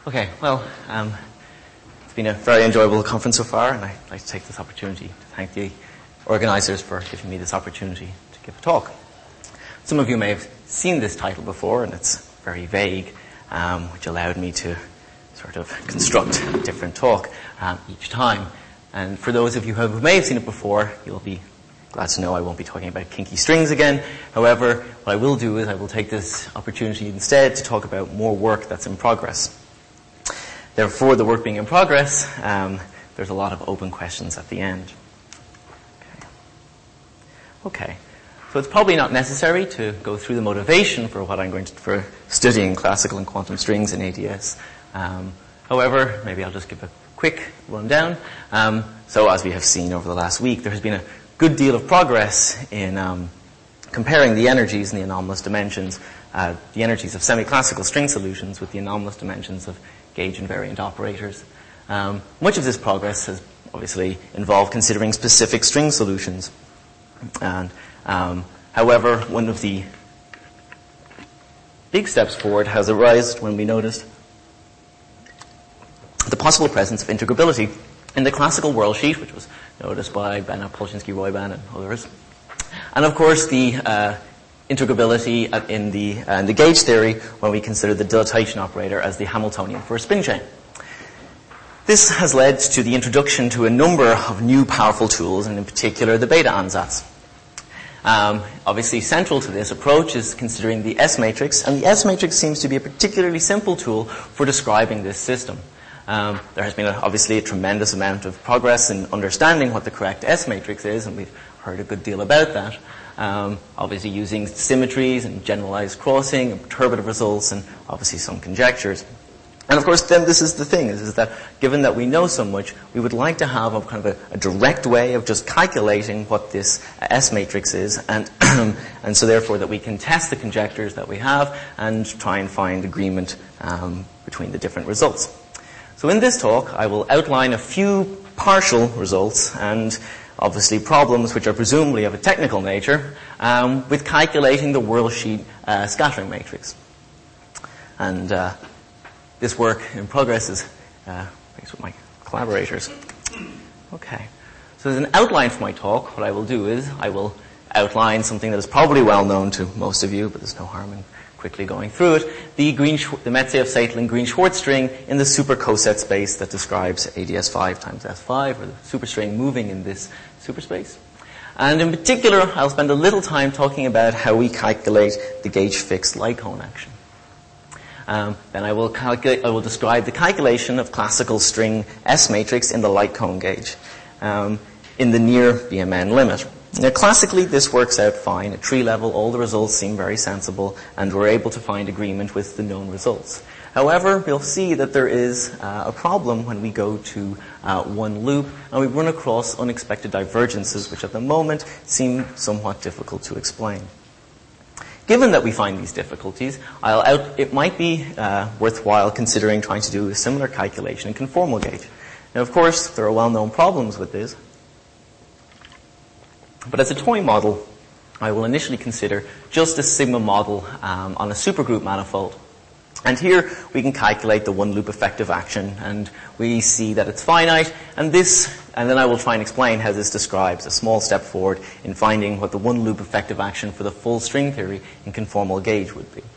Okay, well, it's been a very enjoyable conference so far, and I'd like to take this opportunity to thank the organizers for giving me this opportunity to give a talk. Some of you may have seen this title before, and it's very vague, which allowed me to sort of construct a different talk each time. And for those of you who may have seen it before, you'll be glad to know I won't be talking about kinky strings again. However, what I will do is I will take this opportunity instead to talk about more work that's in progress. Therefore, the work being in progress, there's a lot of open questions at the end. Okay. So it's probably not necessary to go through the motivation for what I'm going to, for studying classical and quantum strings in ADS. However, maybe I'll just give a quick rundown. So as we have seen over the last week, there has been a good deal of progress in comparing the energies in the anomalous dimensions, the energies of semi-classical string solutions with the anomalous dimensions of gauge invariant operators. Much of this progress has obviously involved considering specific string solutions. And however, one of the big steps forward has arisen when we noticed the possible presence of integrability in the classical world sheet, which was noticed by Bennett, Polchinski-Roybal, and others. And of course, the integrability in the gauge theory when we consider the dilatation operator as the Hamiltonian for a spin chain. This has led to the introduction to a number of new powerful tools, and in particular the beta ansatz. Obviously central to this approach is considering the S-matrix, and the S-matrix seems to be a particularly simple tool for describing this system. There has been obviously a tremendous amount of progress in understanding what the correct S-matrix is, and we've heard a good deal about that. Obviously using symmetries and generalized crossing and perturbative results and obviously some conjectures. And of course then this is the thing, is that given that we know so much, we would like to have a kind of a direct way of just calculating what this S-matrix is, and and so therefore that we can test the conjectures that we have and try and find agreement between the different results. So in this talk I will outline a few partial results and obviously problems which are presumably of a technical nature with calculating the world sheet scattering matrix. And this work in progress is based with my collaborators. Okay. So as an outline for my talk, what I will do is I will outline something that is probably well known to most of you, but there's no harm in quickly going through it, the Metsayev-Seytlin Green-Schwarz string in the super coset space that describes ADS5 times S5, or the superstring moving in this superspace. And in particular, I'll spend a little time talking about how we calculate the gauge-fixed light cone action. Then I will describe the calculation of classical string S-matrix in the light cone gauge in the near BMN limit. Now, classically, this works out fine. At tree level, all the results seem very sensible, and we're able to find agreement with the known results. However, we'll see that there is a problem when we go to one loop, and we run across unexpected divergences, which at the moment seem somewhat difficult to explain. Given that we find these difficulties, it might be worthwhile considering trying to do a similar calculation in conformal gauge. Now, of course, there are well-known problems with this. But as a toy model, I will initially consider just a sigma model on a supergroup manifold. And here we can calculate the one-loop effective action, and we see that it's finite. And then I will try and explain how this describes a small step forward in finding what the one-loop effective action for the full string theory in conformal gauge would be.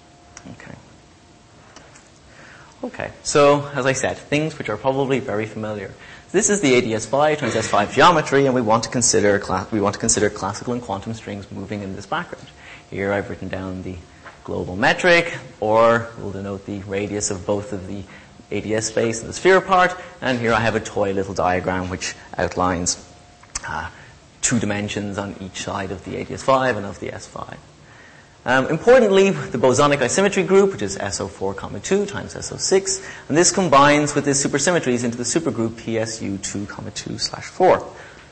Okay, so as I said, things which are probably very familiar. This is the ADS5 times S5 geometry, and we want to consider classical and quantum strings moving in this background. Here I've written down the global metric, or we'll denote the radius of both of the ADS space and the sphere part, and here I have a toy little diagram which outlines 2 dimensions on each side of the ADS5 and of the S5. Importantly, the bosonic isometry group, which is SO4, 2 times SO6, and this combines with the supersymmetries into the supergroup PSU2, 2/4.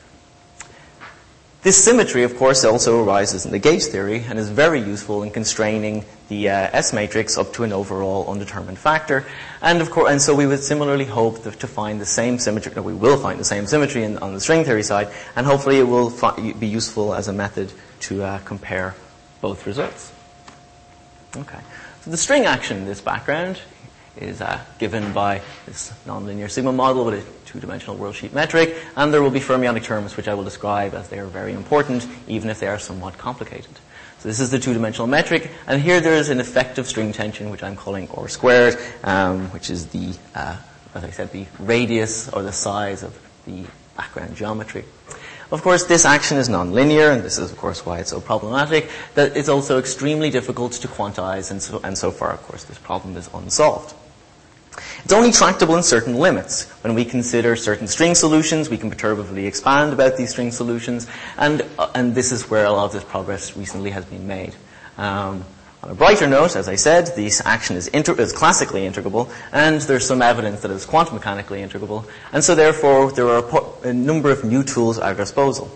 This symmetry, of course, also arises in the gauge theory and is very useful in constraining the S-matrix up to an overall undetermined factor. And of course, and so we would similarly hope to find the same symmetry, or we will find the same symmetry on the string theory side, and hopefully it will be useful as a method to compare both results. Okay. So the string action in this background is given by this nonlinear sigma model with a two-dimensional worldsheet metric, and there will be fermionic terms which I will describe as they are very important, even if they are somewhat complicated. So this is the two-dimensional metric, and here there is an effective string tension, which I'm calling R squared, which is the, as I said, the radius or the size of the background geometry. Of course, this action is nonlinear, and this is, of course, why it's so problematic, that it's also extremely difficult to quantize, and so far, of course, this problem is unsolved. It's only tractable in certain limits. When we consider certain string solutions, we can perturbatively expand about these string solutions, and this is where a lot of this progress recently has been made. On a brighter note, as I said, this action is classically integrable, and there's some evidence that it's quantum mechanically integrable, and so therefore there are a number of new tools at our disposal.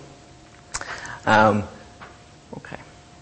Okay.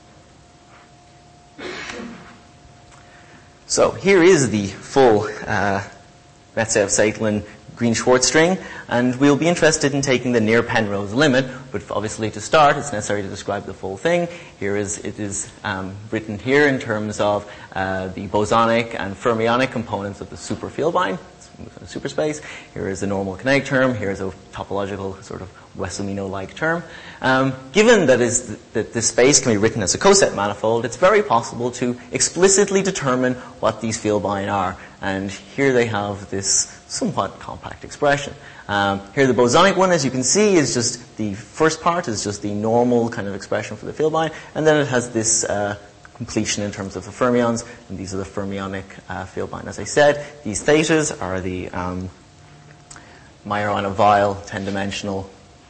So here is the full Metsev-Saitlin Green-Schwarz string, and we'll be interested in taking the near-Penrose limit, but obviously to start it's necessary to describe the full thing. It is written here in terms of the bosonic and fermionic components of the superfieldline, superspace. Here is the normal kinetic term. Here is a topological sort of Wesselino-like term. Given that this space can be written as a coset manifold, it's very possible to explicitly determine what these fieldline are. And here they have this somewhat compact expression. Here the bosonic one, as you can see, is just the first part is just the normal kind of expression for the fieldline, and then it has this completion in terms of the fermions, and these are the fermionic fieldline. As I said, these thetas are the Majorana-Weil 10-dimensional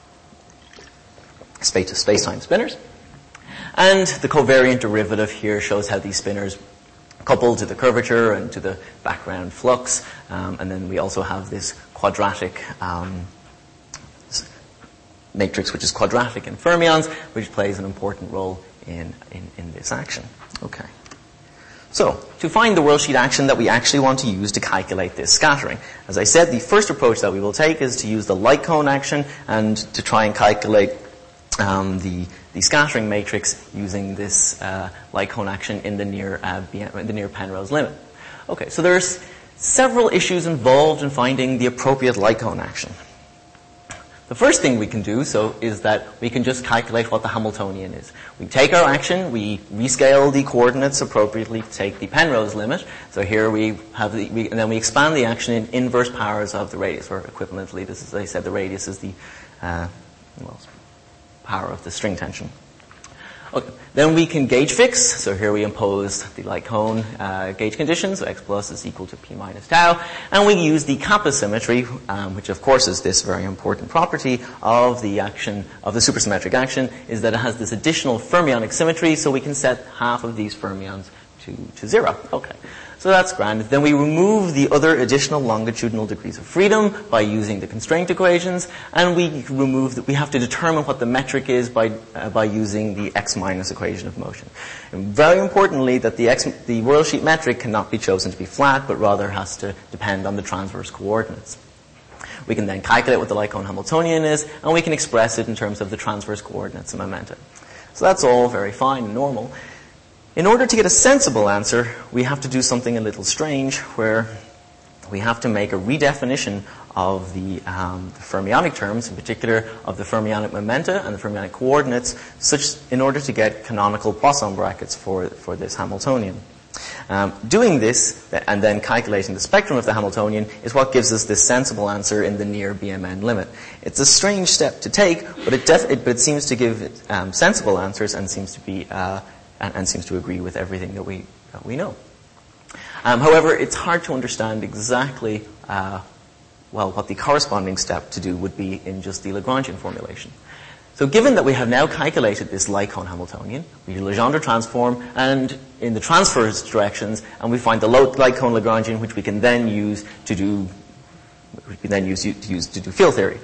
space-time spinners. And the covariant derivative here shows how these spinners couple to the curvature and to the background flux. And then we also have this quadratic matrix, which is quadratic in fermions, which plays an important role in this action. Okay. So, to find the worldsheet action that we actually want to use to calculate this scattering. As I said, the first approach that we will take is to use the light cone action and to try and calculate the scattering matrix using this light cone action in the near Penrose limit. Okay, so there's several issues involved in finding the appropriate light cone action. The first thing we can do is that we can just calculate what the Hamiltonian is. We take our action, we rescale the coordinates appropriately to take the Penrose limit. So here we have and then we expand the action in inverse powers of the radius, or equivalently, this is, as I said, the radius is the power of the string tension. Okay. Then we can gauge fix. So here we impose the light cone gauge condition. So x plus is equal to p minus tau. And we use the kappa symmetry, which of course is this very important property of the action, of the supersymmetric action, is that it has this additional fermionic symmetry, so we can set half of these fermions to zero. Okay. So that's grand. Then we remove the other additional longitudinal degrees of freedom by using the constraint equations, and we have to determine what the metric is by using the x minus equation of motion. And very importantly, that the worldsheet metric cannot be chosen to be flat, but rather has to depend on the transverse coordinates. We can then calculate what the light cone Hamiltonian is, and we can express it in terms of the transverse coordinates and momenta. So that's all very fine and normal. In order to get a sensible answer, we have to do something a little strange, where we have to make a redefinition of the fermionic terms, in particular of the fermionic momenta and the fermionic coordinates, in order to get canonical Poisson brackets for this Hamiltonian. Doing this and then calculating the spectrum of the Hamiltonian is what gives us this sensible answer in the near BMN limit. It's a strange step to take, but it seems to give sensible answers and seems to be and seems to agree with everything that we know. However, it's hard to understand exactly what the corresponding step to do would be in just the Lagrangian formulation. So given that we have now calculated this light cone Hamiltonian, we Legendre transform and in the transverse directions, and we find the light cone Lagrangian, which we can then use to do field theory.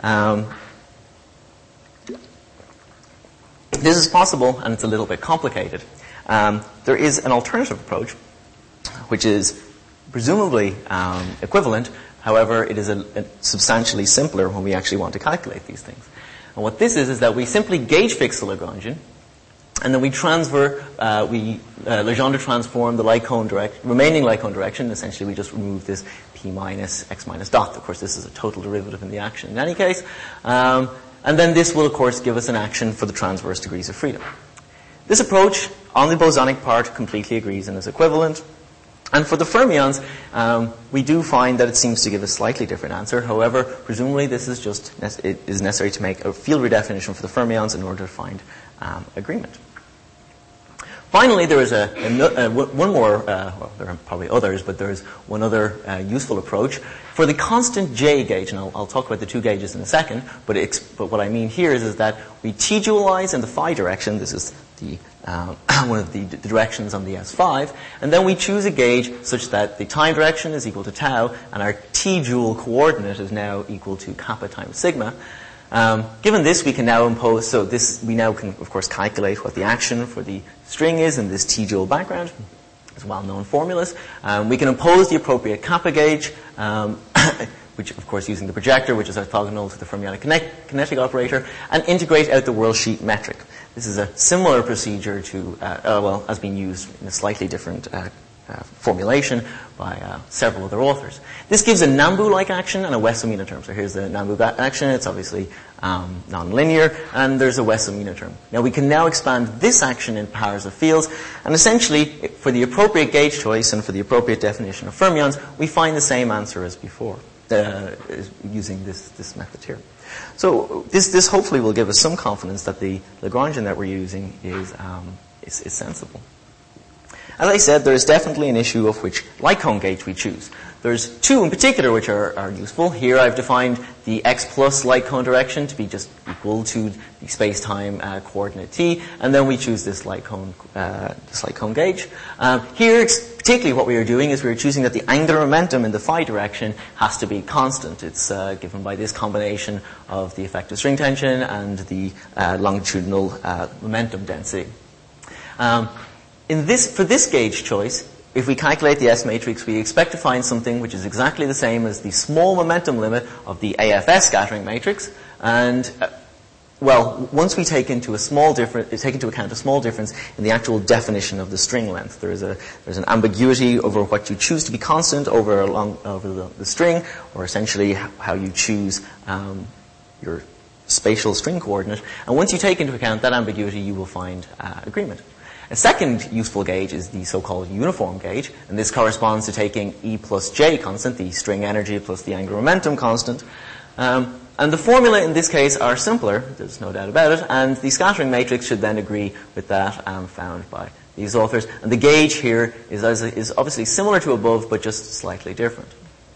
This is possible, and it's a little bit complicated. There is an alternative approach, which is presumably equivalent. However, it is substantially simpler when we actually want to calculate these things. And what this is that we simply gauge fix the Lagrangian, And then we transfer, Legendre transform the light cone remaining light cone direction. Essentially, we just remove this p minus x minus dot. Of course, this is a total derivative in the action in any case. And then this will, of course, give us an action for the transverse degrees of freedom. This approach, on the bosonic part, completely agrees and is equivalent. And for the fermions, we do find that it seems to give a slightly different answer. However, presumably this is it is necessary to make a field redefinition for the fermions in order to find agreement. Finally, there is one more, well, there are probably others, but there is one other useful approach. For the constant J gauge, and I'll talk about the two gauges in a second, but what I mean here is that we T-dualize in the phi direction. This is the one of the directions on the S5, and then we choose a gauge such that the time direction is equal to tau, and our T-joule coordinate is now equal to kappa times sigma. Given this, we can now impose, we now can, of course, calculate what the action for the string is in this T-joule background. It's well-known formulas. We can impose the appropriate kappa gauge, which, of course, using the projector, which is orthogonal to the fermionic kinetic operator, and integrate out the worldsheet metric. This is a similar procedure to, has been used in a slightly different formulation by several other authors. This gives a Nambu-like action and a Wessel-Mina term. So here's the Nambu action. It's obviously nonlinear, and there's a Wessel-Mina term. Now we can now expand this action in pairs of fields, and essentially, for the appropriate gauge choice and for the appropriate definition of fermions, we find the same answer as before, using this method here. So this hopefully will give us some confidence that the Lagrangian that we're using is sensible. As I said, there is definitely an issue of which light cone gauge we choose. There's two in particular which are useful. Here I've defined the x plus light cone direction to be just equal to the space-time coordinate t, and then we choose this light cone gauge. Here, particularly what we are doing is we are choosing that the angular momentum in the phi direction has to be constant. It's given by this combination of the effective string tension and the longitudinal momentum density. For this gauge choice, if we calculate the S matrix, we expect to find something which is exactly the same as the small momentum limit of the AFS scattering matrix. And, once we take into account a small difference in the actual definition of the string length, there's an ambiguity over what you choose to be constant over the string, or essentially how you choose your spatial string coordinate. And once you take into account that ambiguity, you will find agreement. A second useful gauge is the so-called uniform gauge, and this corresponds to taking E plus J constant, the string energy plus the angular momentum constant. And the formula in this case are simpler, there's no doubt about it, and the scattering matrix should then agree with that found by these authors. And the gauge here is obviously similar to above, but just slightly different.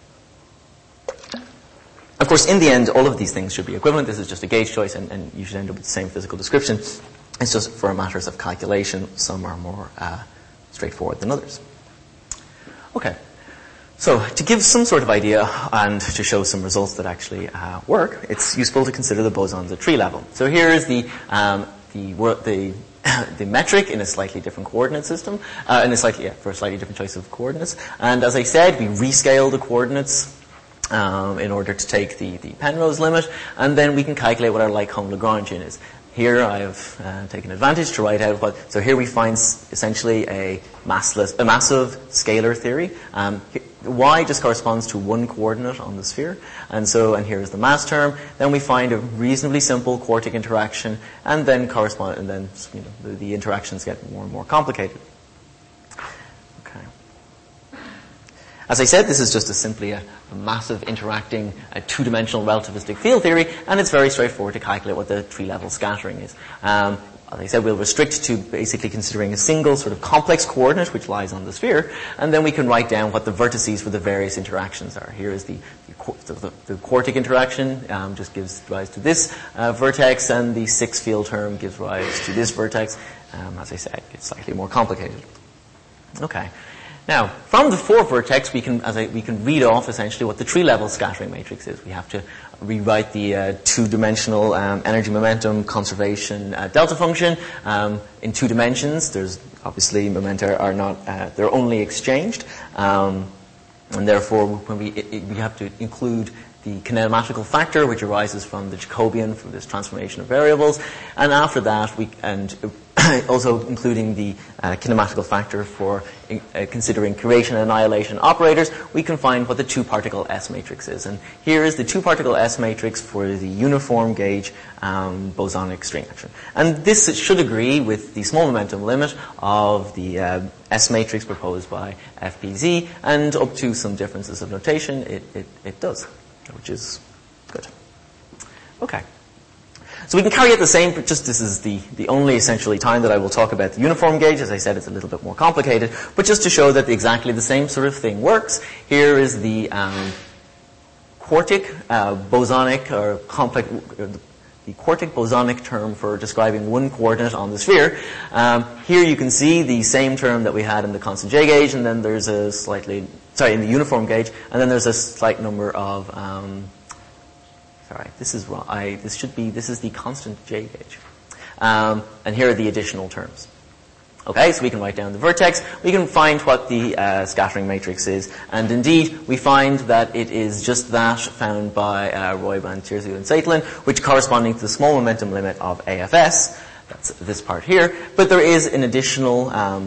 Of course, in the end, all of these things should be equivalent. This is just a gauge choice, and you should end up with the same physical description. It's just for matters of calculation. Some are more straightforward than others. Okay. So to give some sort of idea and to show some results that actually work, it's useful to consider the bosons at tree level. So here is the metric in a slightly different coordinate system, for a slightly different choice of coordinates. And as I said, we rescale the coordinates in order to take the Penrose limit, and then we can calculate what our light cone Lagrangian is. Here I have taken advantage to write out so here we find essentially a massive scalar theory. Y just corresponds to one coordinate on the sphere, and here is the mass term. Then we find a reasonably simple quartic interaction, and then the interactions get more and more complicated. As I said, this is just simply a massive interacting two-dimensional relativistic field theory, and it's very straightforward to calculate what the tree-level scattering is. As I said, we'll restrict to basically considering a single sort of complex coordinate which lies on the sphere, and then we can write down what the vertices for the various interactions are. Here is the quartic interaction, just gives rise to this vertex, and the sixth field term gives rise to this vertex. As I said, it's slightly more complicated. Okay. Now, from the four vertex, we can read off essentially what the tree-level scattering matrix is. We have to rewrite the two-dimensional energy momentum conservation delta function in 2 dimensions. There's obviously momenta are not they're only exchanged, and therefore when we have to include the kinematical factor, which arises from the Jacobian, from this transformation of variables, and after that, also including the kinematical factor for considering creation and annihilation operators, we can find what the two-particle S matrix is. And here is the two-particle S matrix for the uniform gauge bosonic string action. And this should agree with the small momentum limit of the S matrix proposed by FPZ, and up to some differences of notation, it does, which is good. Okay. So we can carry out the same, just this is the only essentially time that I will talk about the uniform gauge. As I said, it's a little bit more complicated, but just to show that exactly the same sort of thing works, here is the quartic bosonic or complex, the quartic bosonic term for describing one coordinate on the sphere. Here you can see the same term that we had in the constant J gauge, and then there's a in the uniform gauge, and then there's a slight number of, this is wrong. This is the constant J gauge. And here are the additional terms. Okay, so we can write down the vertex. We can find what the scattering matrix is. And indeed, we find that it is just that found by Roybal, Tirzu, and Saitlin, which corresponding to the small momentum limit of AFS. That's this part here. But there is an additional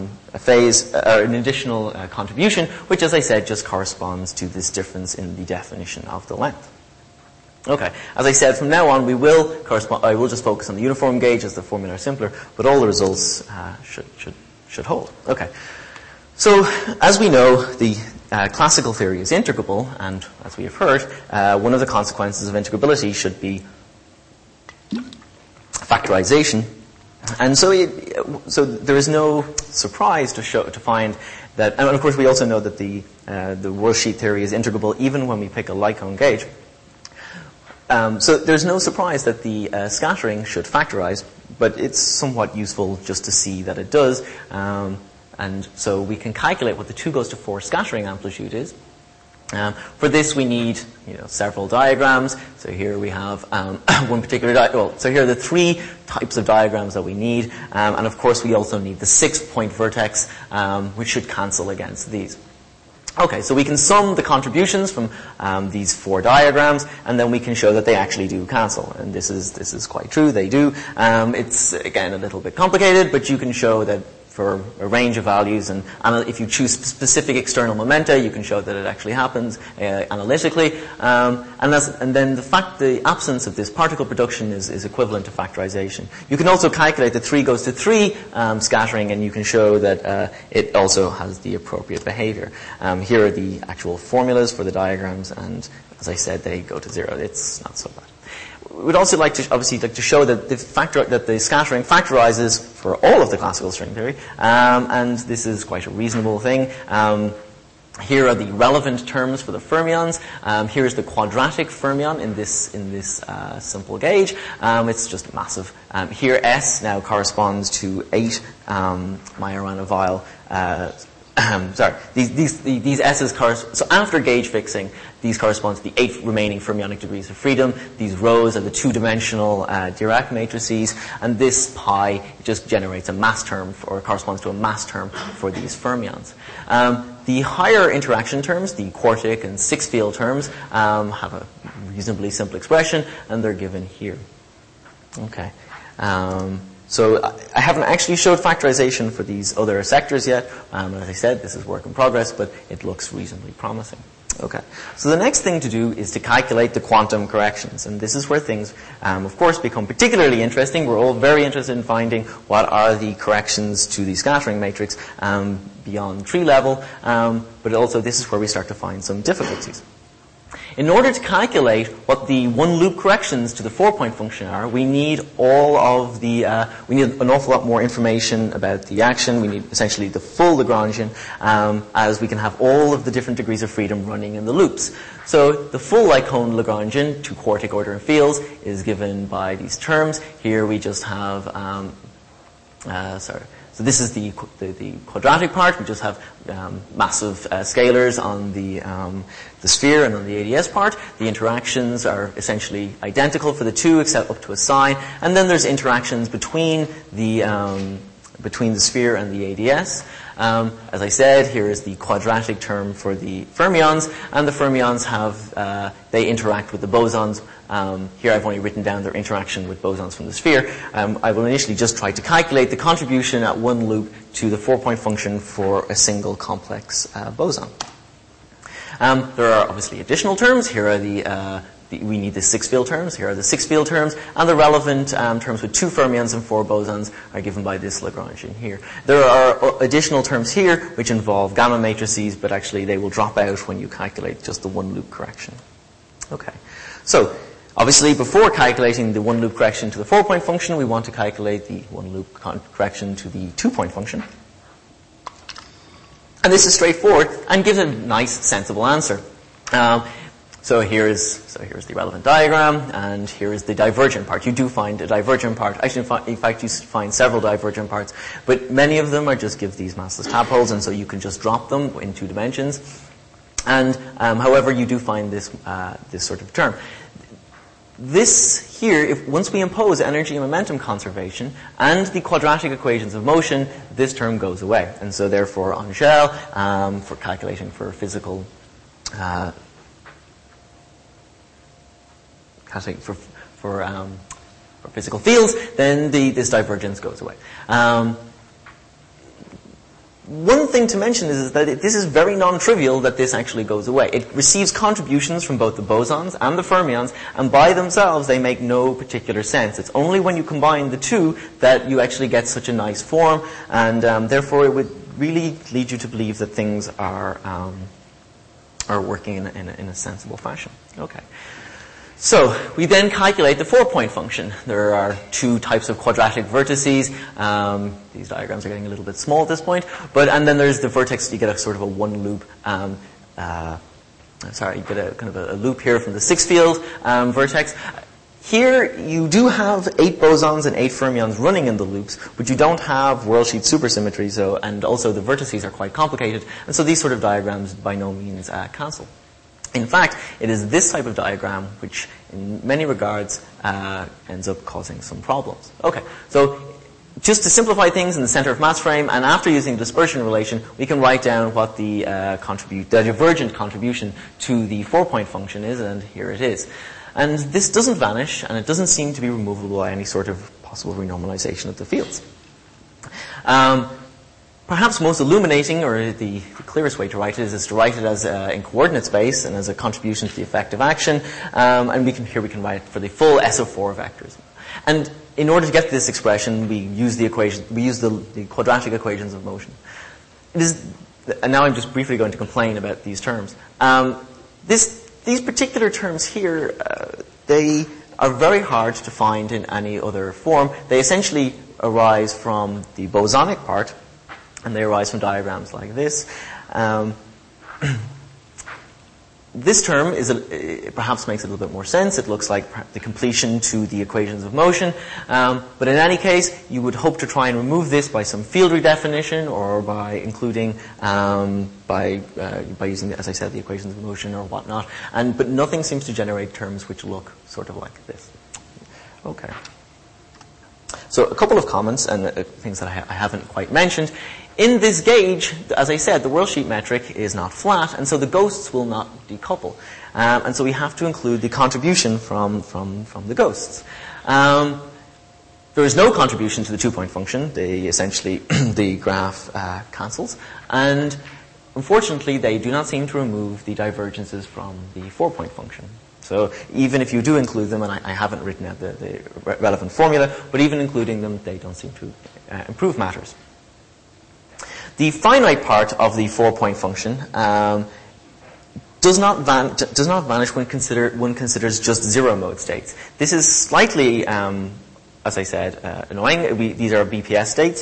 contribution, which, as I said, just corresponds to this difference in the definition of the length. Okay. As I said, from now on, I will just focus on the uniform gauge as the formula are simpler, but all the results should hold. Okay. So, as we know, the classical theory is integrable, and as we have heard, one of the consequences of integrability should be factorization. And so there is no surprise to find that, and of course we also know that the worldsheet theory is integrable even when we pick a Lycone gauge. So there's no surprise that the scattering should factorize, but it's somewhat useful just to see that it does. And so we can calculate what the 2 goes to 4 scattering amplitude is. For this we need, several diagrams. So here we have one particular so here are the 3 types of diagrams that we need. And of course we also need the 6-point vertex, which should cancel against these. Okay, so we can sum the contributions from these 4 diagrams, and then we can show that they actually do cancel. And this is quite true, they do. It's, again, a little bit complicated, but you can show that for a range of values, and if you choose specific external momenta, you can show that it actually happens analytically. And then the absence of this particle production is equivalent to factorization. You can also calculate the 3 goes to 3 scattering, and you can show that it also has the appropriate behavior. Here are the actual formulas for the diagrams, and as I said, they go to 0. It's not so bad. We'd also like to show that the scattering factorizes for all of the classical string theory, and this is quite a reasonable thing. Here are the relevant terms for the fermions. Here's the quadratic fermion in this simple gauge. It's just massive. Here S now corresponds to 8 Majorana-Weil. These S's correspond. So after gauge fixing, these correspond to the 8 remaining fermionic degrees of freedom. These rows are the 2-dimensional Dirac matrices, and this pi just generates a mass term, or corresponds to a mass term for these fermions. The higher interaction terms, the quartic and 6-field terms, have a reasonably simple expression, and they're given here. Okay. So I haven't actually showed factorization for these other sectors yet. As I said, this is work in progress, but it looks reasonably promising. Okay. So the next thing to do is to calculate the quantum corrections. And this is where things, of course, become particularly interesting. We're all very interested in finding what are the corrections to the scattering matrix beyond tree level. But also this is where we start to find some difficulties. In order to calculate what the one-loop corrections to the 4-point function are, we need we need an awful lot more information about the action. We need essentially the full Lagrangian, as we can have all of the different degrees of freedom running in the loops. So the full Lycone Lagrangian to quartic order and fields is given by these terms. Here we just have, So this is the quadratic part. We just have massive scalars on the sphere and on the ADS part. The interactions are essentially identical for the 2, except up to a sign. And then there's interactions between the between the sphere and the ADS. As I said, here is the quadratic term for the fermions, and the fermions have, they interact with the bosons. Here I've only written down their interaction with bosons from the sphere. I will initially just try to calculate the contribution at one loop to the 4-point function for a single complex boson. There are obviously additional terms. Here are we need the 6 field terms. Here are the 6 field terms, and the relevant terms with 2 fermions and 4 bosons are given by this Lagrangian here. There are additional terms here which involve gamma matrices, but actually they will drop out when you calculate just the one-loop correction. Okay. So, obviously, before calculating the one-loop correction to the 4-point function, we want to calculate the one-loop correction to the 2-point function. And this is straightforward and gives a nice, sensible answer. So here's the relevant diagram, and here is the divergent part. You do find a divergent part. Actually, in fact, you find several divergent parts, but many of them are just give these massless tadpoles, and so you can just drop them in 2 dimensions. And however, you do find this sort of term. This here, once we impose energy and momentum conservation and the quadratic equations of motion, this term goes away. And so therefore, on shell, for calculating for physical, for physical fields, then this divergence goes away. One thing to mention is that this is very non-trivial that this actually goes away. It receives contributions from both the bosons and the fermions, and by themselves they make no particular sense. It's only when you combine the two that you actually get such a nice form, and therefore it would really lead you to believe that things are working in a sensible fashion. Okay. So, we then calculate the 4-point function. There are 2 types of quadratic vertices. These diagrams are getting a little bit small at this point. And then there's the vertex, you get a sort of a one-loop, you get a kind of a loop here from the 6-field vertex. Here, you do have 8 bosons and 8 fermions running in the loops, but you don't have world-sheet supersymmetry, and also the vertices are quite complicated, and so these sort of diagrams by no means cancel. In fact, it is this type of diagram which, in many regards, ends up causing some problems. Okay, so just to simplify things in the center of mass frame, and after using the dispersion relation, we can write down what the divergent contribution to the 4-point function is, and here it is. And this doesn't vanish, and it doesn't seem to be removable by any sort of possible renormalization of the fields. Perhaps most illuminating, or the clearest way to write it is to write it as in coordinate space and as a contribution to the effective action. And we can write it for the full SO4 vectors. And in order to get to this expression, we use the quadratic equations of motion. And now I'm just briefly going to complain about these terms. These particular terms here, they are very hard to find in any other form. They essentially arise from the bosonic part, and they arise from diagrams like this. This term perhaps makes a little bit more sense. It looks like the completion to the equations of motion. But in any case, you would hope to try and remove this by some field redefinition, or by including, by using, as I said, the equations of motion or whatnot. But nothing seems to generate terms which look sort of like this. Okay. So a couple of comments and things that I haven't quite mentioned. In this gauge, as I said, the worldsheet metric is not flat, and so the ghosts will not decouple. And so we have to include the contribution from the ghosts. There is no contribution to the 2-point function. The graph cancels. And unfortunately, they do not seem to remove the divergences from the 4-point function. So even if you do include them, and I haven't written out the relevant formula, but even including them, they don't seem to improve matters. The finite part of the 4-point function does not vanish when one considers just zero-mode states. This is slightly, as I said, annoying. These are BPS states.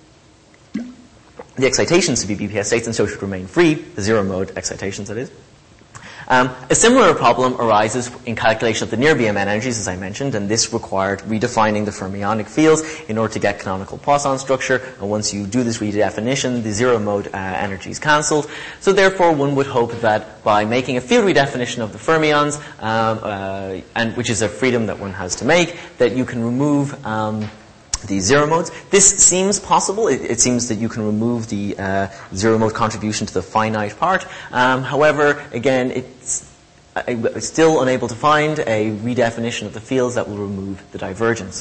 The excitations to be BPS states, and so should remain free, the zero-mode excitations, that is. A similar problem arises in calculation of the near BMN energies, as I mentioned, and this required redefining the fermionic fields in order to get canonical Poisson structure. And once you do this redefinition, the zero-mode energy is cancelled. So therefore, one would hope that by making a field redefinition of the fermions, and which is a freedom that one has to make, that you can remove the zero modes. This seems possible. It seems that you can remove the zero mode contribution to the finite part. However, again, it's still unable to find a redefinition of the fields that will remove the divergence.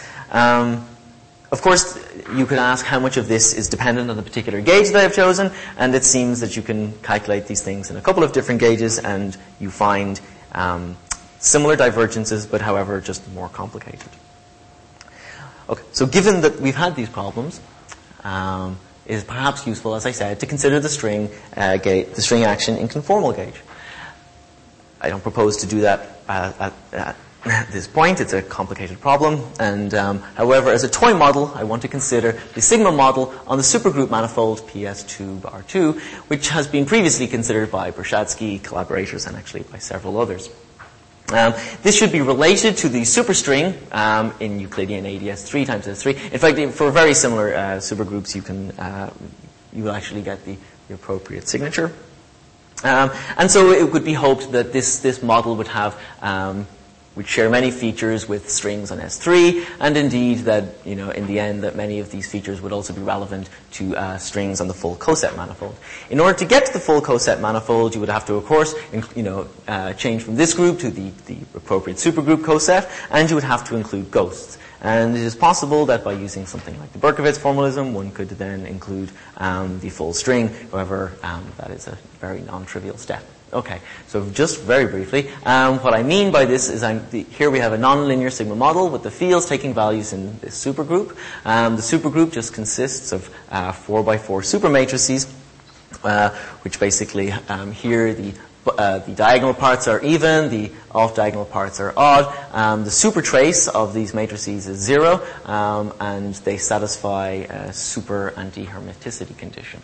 Of course, you could ask how much of this is dependent on the particular gauge that I've chosen, and it seems that you can calculate these things in a couple of different gauges, and you find similar divergences, but however, just more complicated. Okay, so given that we've had these problems, it is perhaps useful, as I said, to consider the string action in conformal gauge. I don't propose to do that at this point. It's a complicated problem, and however, as a toy model, I want to consider the sigma model on the supergroup manifold PS2-R2, which has been previously considered by Bershadsky, collaborators, and actually by several others. This should be related to the superstring in Euclidean ADS3 times S3. In fact, for very similar supergroups, you will actually get the appropriate signature. And so it would be hoped that this model would have would share many features with strings on S3, and indeed that, in the end, that many of these features would also be relevant to strings on the full coset manifold. In order to get to the full coset manifold, you would have to, of course, change from this group to the appropriate supergroup coset, and you would have to include ghosts. And it is possible that by using something like the Berkovits formalism, one could then include the full string. However, that is a very non-trivial step. Okay, so just very briefly, what I mean by this is here we have a nonlinear sigma model with the fields taking values in this supergroup. The supergroup just consists of 4x4 supermatrices, which basically here the diagonal parts are even, the off-diagonal parts are odd. The supertrace of these matrices is 0, and they satisfy a super anti-hermiticity condition.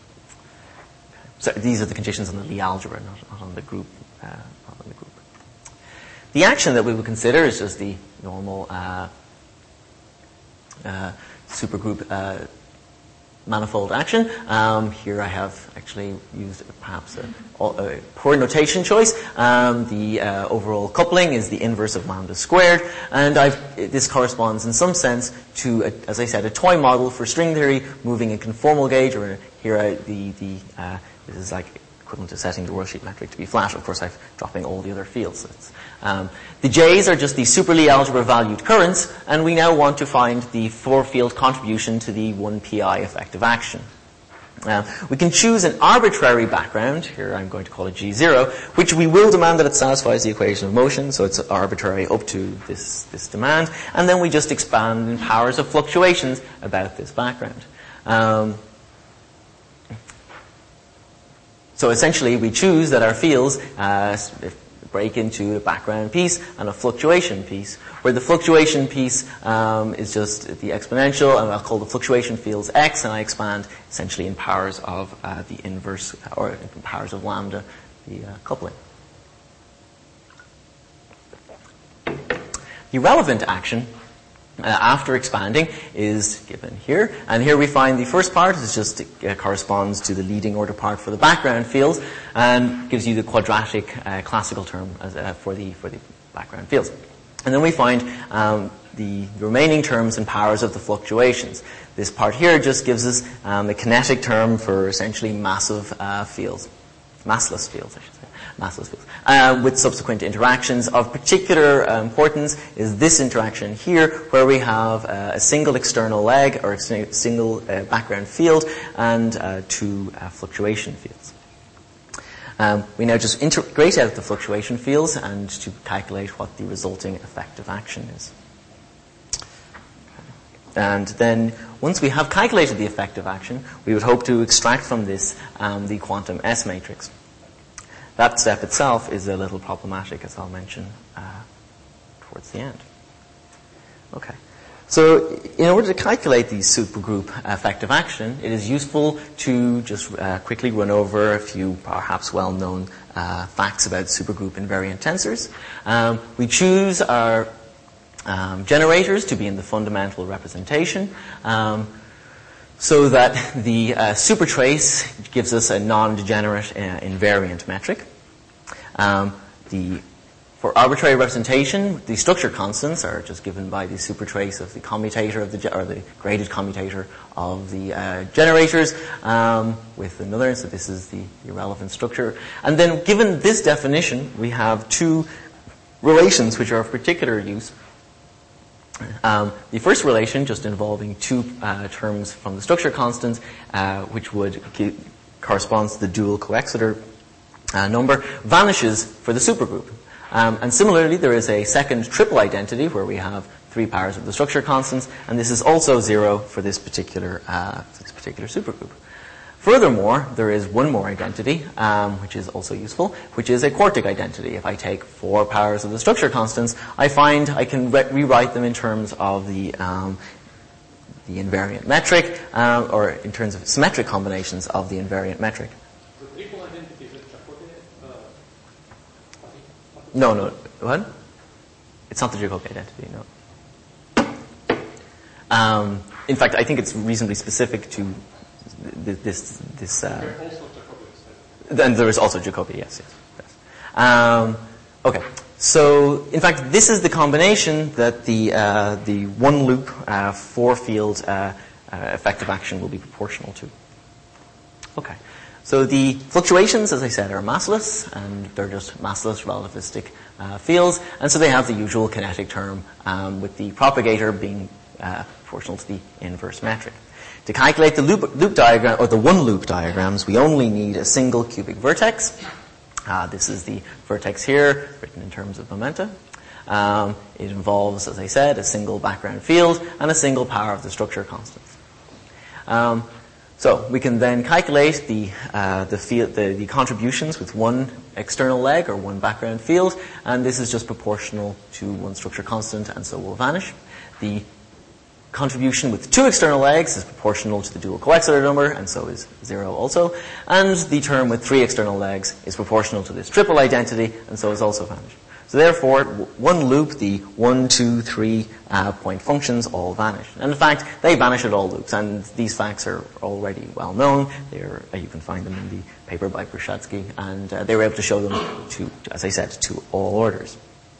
So these are the conditions on the Lie algebra, not on the group. The action that we would consider is just the normal supergroup manifold action. Here I have actually used perhaps a poor notation choice. The overall coupling is the inverse of lambda squared, and this corresponds in some sense to, as I said, a toy model for string theory moving in conformal gauge, or here this is like equivalent to setting the worldsheet metric to be flat. Of course, I'm dropping all the other fields. The J's are just the super Lie algebra valued currents, and we now want to find the four-field contribution to the 1pi effective action. We can choose an arbitrary background, here I'm going to call it G0, which we will demand that it satisfies the equation of motion, so it's arbitrary up to this demand, and then we just expand in powers of fluctuations about this background. So essentially, we choose that our fields break into a background piece and a fluctuation piece, where the fluctuation piece is just the exponential, and I'll call the fluctuation fields x, and I expand essentially in powers of the inverse, or in powers of lambda, the coupling. The relevant action after expanding is given here, and here we find the first part is just corresponds to the leading order part for the background fields, and gives you the quadratic classical term for the background fields. And then we find the remaining terms and powers of the fluctuations. This part here just gives us the kinetic term for essentially massive fields, massless fields, I should say. Massless fields. With subsequent interactions of particular importance is this interaction here, where we have a single external leg, or a single background field, and two fluctuation fields. We now just integrate out the fluctuation fields and to calculate what the resulting effective action is. And then, once we have calculated the effective action, we would hope to extract from this the quantum S matrix. That step itself is a little problematic, as I'll mention towards the end. Okay. So, in order to calculate the supergroup effective action, it is useful to just quickly run over a few perhaps well-known facts about supergroup invariant tensors. We choose our generators to be in the fundamental representation, so that the supertrace gives us a non-degenerate invariant metric. The For arbitrary representation, the structure constants are just given by the supertrace of the commutator of or the graded commutator of the generators with another. So this is the irrelevant structure. And then, given this definition, we have two relations which are of particular use. The first relation, just involving two terms from the structure constant, which would correspond to the dual coexeter number, vanishes for the supergroup. And similarly, there is a second triple identity where we have three powers of the structure constants, and this is also 0 for this particular supergroup. Furthermore, there is one more identity, which is also useful, which is a quartic identity. If I take 4 powers of the structure constants, I find I can rewrite them in terms of the invariant metric, or in terms of symmetric combinations of the invariant metric. The triple identity is a Jacobi? No. What? It's not the Jacobi identity, no. In fact, I think it's reasonably specific to this. Also Jacobi. Then there is also Jacobi, yes. Okay. So, in fact, this is the combination that the one loop 4-field effective action will be proportional to. Okay. So the fluctuations, as I said, are massless, and they're just massless relativistic fields, and so they have the usual kinetic term, with the propagator being proportional to the inverse metric. To calculate the loop diagram, or the one loop diagrams, we only need a single cubic vertex. This is the vertex here, written in terms of momenta. It involves, as I said, a single background field and a single power of the structure constants. So we can then calculate the contributions with one external leg or one background field, and this is just proportional to one structure constant, and so will vanish. The contribution with 2 external legs is proportional to the dual coexeter number, and so is 0 also. And the term with 3 external legs is proportional to this triple identity, and so is also vanished. So therefore, one loop, the 1, 2, 3 point functions all vanish. And in fact, they vanish at all loops, and these facts are already well known. You can find them in the paper by Brushatsky, and they were able to show them to, as I said, to all orders.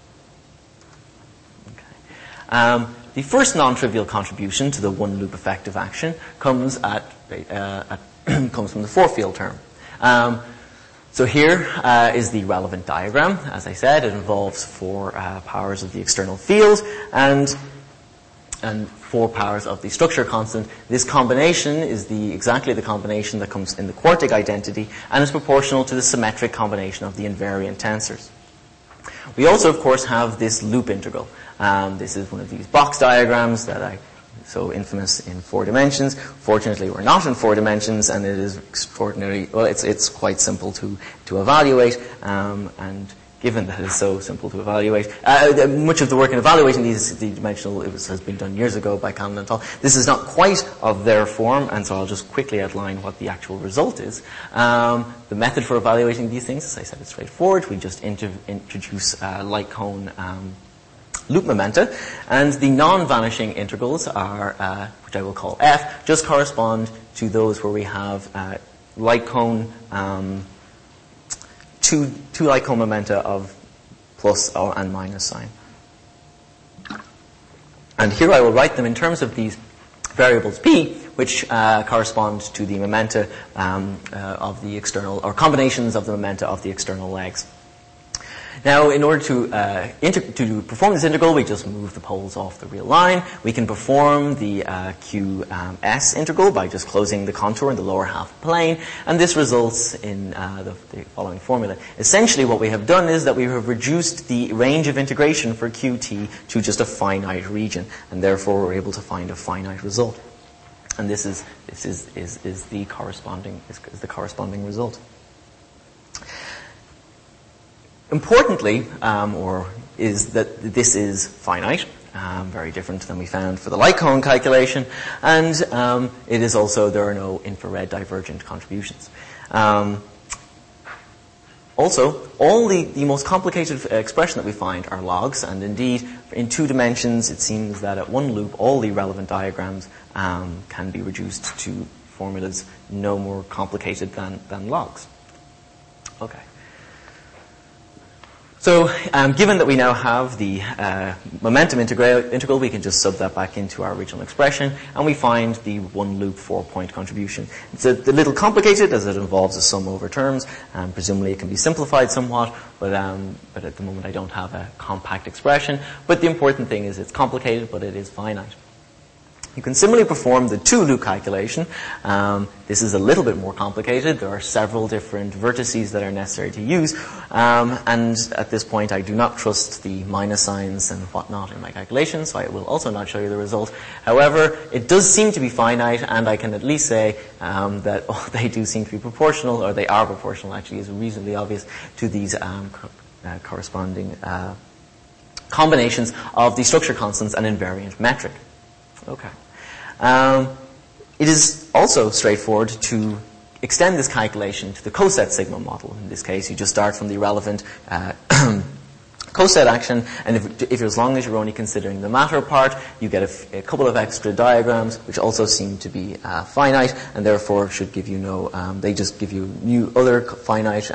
Okay. The first non-trivial contribution to the one-loop effective action comes comes from the 4-field term. So here is the relevant diagram. As I said, it involves 4 powers of the external field and 4 powers of the structure constant. This combination is exactly the combination that comes in the quartic identity and is proportional to the symmetric combination of the invariant tensors. We also, of course, have this loop integral. This is one of these box diagrams that are so infamous in 4 dimensions. Fortunately, we're not in 4 dimensions, and it is extraordinary. Well, it's quite simple to evaluate, and given that it's so simple to evaluate, much of the work in evaluating the dimensional has been done years ago by Cannon and al. This is not quite of their form, and so I'll just quickly outline what the actual result is. The method for evaluating these things, as I said, is straightforward. We just introduce light cone loop momenta, and the non-vanishing integrals are, which I will call f, just correspond to those where we have light cone, two light cone momenta of plus and minus sign. And here I will write them in terms of these variables p, which correspond to the momenta of the external, or combinations of the momenta of the external legs. Now, in order to perform this integral, we just move the poles off the real line. We can perform the QS integral by just closing the contour in the lower half plane, and this results in the following formula. Essentially, what we have done is that we have reduced the range of integration for QT to just a finite region, and therefore we're able to find a finite result. And this is the corresponding result. Importantly, is that this is finite, very different than we found for the light cone calculation, and it is also, there are no infrared divergent contributions. Also, all the most complicated expression that we find are logs, and indeed, in 2 dimensions, it seems that at one loop, all the relevant diagrams can be reduced to formulas no more complicated than logs. Okay. So, given that we now have the momentum integral, we can just sub that back into our original expression, and we find the one-loop 4-point contribution. It's a little complicated as it involves a sum over terms, and presumably it can be simplified somewhat, but at the moment I don't have a compact expression. But the important thing is it's complicated, but it is finite. You can similarly perform the two-loop calculation. This is a little bit more complicated. There are several different vertices that are necessary to use. And at this point, I do not trust the minus signs and whatnot in my calculation, so I will also not show you the result. However, it does seem to be finite, and I can at least say that they do seem to be proportional, or they are proportional, actually, is reasonably obvious to these corresponding combinations of the structure constants and invariant metric. Okay. It is also straightforward to extend this calculation to the coset sigma model. In this case, you just start from the relevant coset action, and if as long as you're only considering the matter part, you get a couple of extra diagrams, which also seem to be finite, and therefore should give you no. They just give you new other finite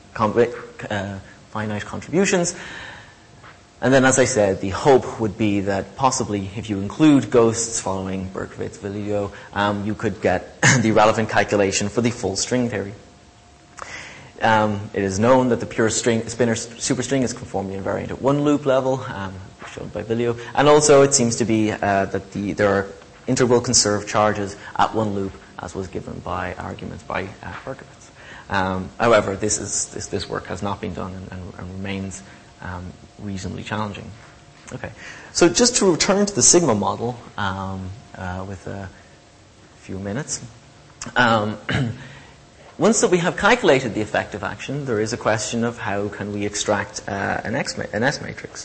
finite contributions. And then, as I said, the hope would be that possibly if you include ghosts following Berkowitz's video, you could get the relevant calculation for the full string theory. It is known that the pure spinor superstring is conformally invariant at one loop level, shown by Vilio. And also it seems to be that there are integral conserved charges at one loop, as was given by arguments by Berkowitz. However, this work has not been done and remains reasonably challenging. Okay, so just to return to the sigma model with a few minutes. Once that we have calculated the effective action, there is a question of how can we extract an S matrix.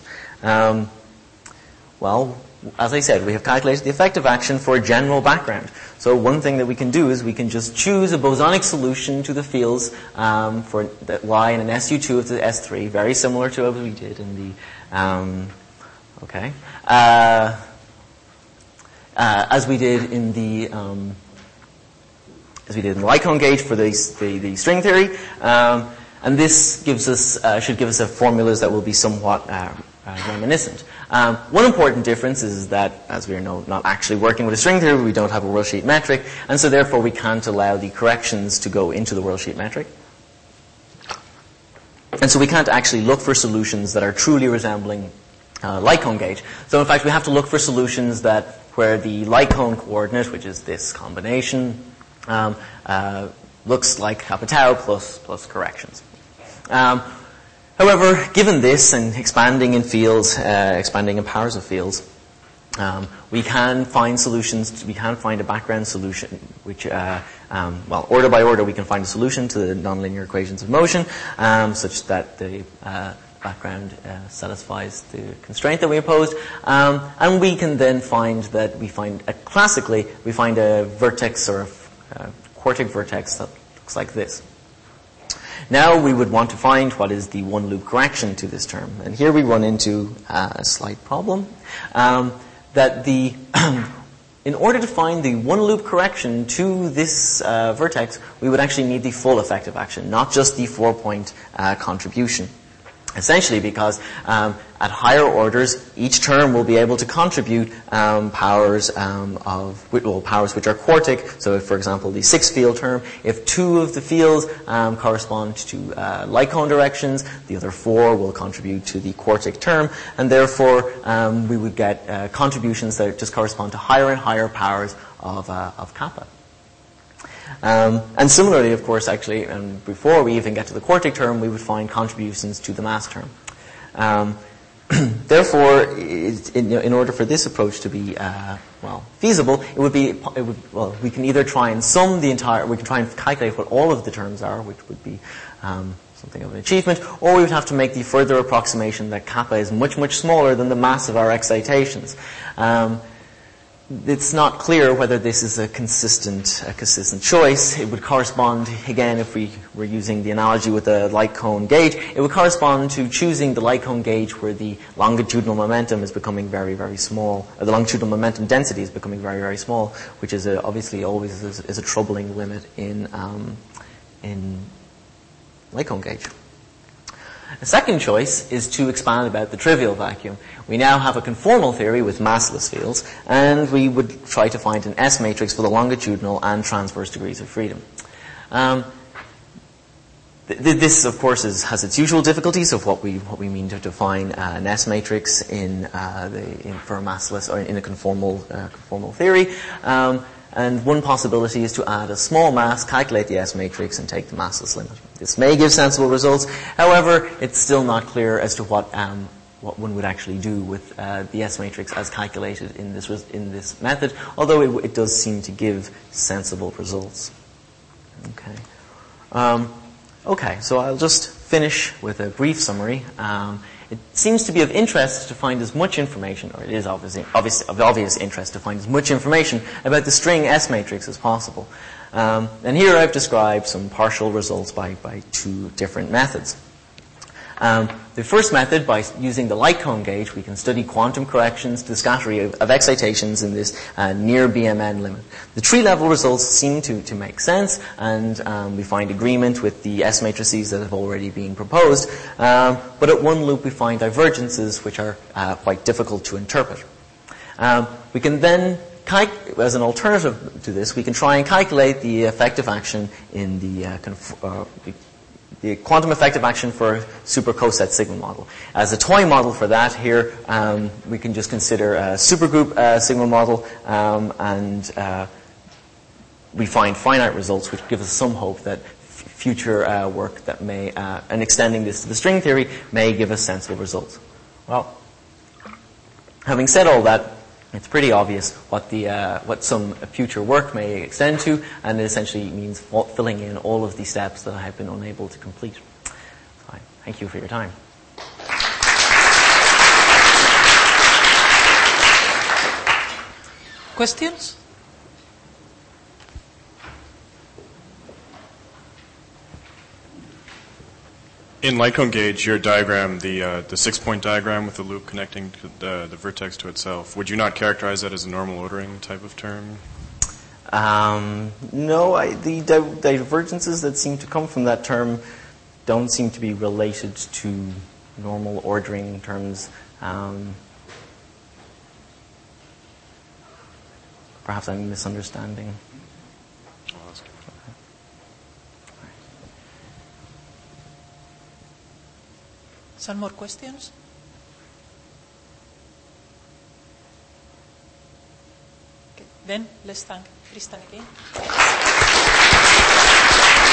Well, as I said, we have calculated the effective action for a general background. So one thing that we can do is we can just choose a bosonic solution to the fields for that Y and an SU2 of the S3, very similar to what we did in the as we did in the Lycone gauge for the string theory, and this gives us should give us a formulas that will be somewhat reminiscent. One important difference is that, as we are not actually working with a string theory, we don't have a worldsheet metric, and so therefore we can't allow the corrections to go into the worldsheet metric. And so we can't actually look for solutions that are truly resembling Lycone gauge. So in fact, we have to look for solutions where the Lycone coordinate, which is this combination, looks like kappa tau plus corrections. However, given this and expanding in fields, expanding in powers of fields, we can find solutions. We can find a background solution, which, order by order, we can find a solution to the nonlinear equations of motion, such that the background satisfies the constraint that we imposed, and we can then find that classically we find a vertex or a quartic vertex that looks like this. Now we would want to find what is the one-loop correction to this term. And here we run into a slight problem, that in order to find the one-loop correction to this vertex, we would actually need the full effective action, not just the 4-point contribution. Essentially because at higher orders, each term will be able to contribute powers powers which are quartic. So if, for example, the 6-field term, if 2 of the fields correspond to Lycone directions, the other 4 will contribute to the quartic term, and therefore we would get contributions that just correspond to higher and higher powers of kappa. And similarly, of course, actually, before we even get to the quartic term, we would find contributions to the mass term. Therefore, in order for this approach to be feasible, we can either try and we can try and calculate what all of the terms are, which would be something of an achievement, or we would have to make the further approximation that kappa is much, much smaller than the mass of our excitations. It's not clear whether this is a consistent choice. It would correspond, again, if we were using the analogy with the Lycone gauge, it would correspond to choosing the Lycone gauge where the longitudinal momentum is becoming very, very small, or the longitudinal momentum density is becoming very, very small, which is obviously always is a troubling limit in Lycone gauge. A second choice is to expand about the trivial vacuum. We now have a conformal theory with massless fields, and we would try to find an S matrix for the longitudinal and transverse degrees of freedom. This, of course, has its usual difficulties of what we mean to define an S matrix for a massless or in a conformal theory. And one possibility is to add a small mass, calculate the S matrix, and take the massless limit. This may give sensible results. However, it's still not clear as to what one would actually do with the S matrix as calculated in this method, although it does seem to give sensible results. Okay, so I'll just finish with a brief summary. It seems to be of interest to find as much information, or it is of obvious interest to find as much information about the string S matrix as possible. And here I've described some partial results by two different methods. The first method, by using the light cone gauge, we can study quantum corrections to the scattering of excitations in this near BMN limit. The tree-level results seem to make sense, and we find agreement with the S matrices that have already been proposed. But at one loop, we find divergences which are quite difficult to interpret. We can then, as an alternative to this, we can try and calculate the effective action in the quantum effective action for a super coset sigma model. As a toy model for that here, we can just consider a supergroup sigma model, and we find finite results which give us some hope that future work that may, and extending this to the string theory, may give us sensible results. Well, having said all that, it's pretty obvious what some future work may extend to, and it essentially means filling in all of the steps that I have been unable to complete. So thank you for your time. Questions? In light cone gauge, your diagram, the 6-point diagram with the loop connecting to the vertex to itself, would you not characterize that as a normal ordering type of term? No, the divergences that seem to come from that term don't seem to be related to normal ordering terms. Perhaps I'm misunderstanding. Some more questions? Okay. Then let's thank Tristan again.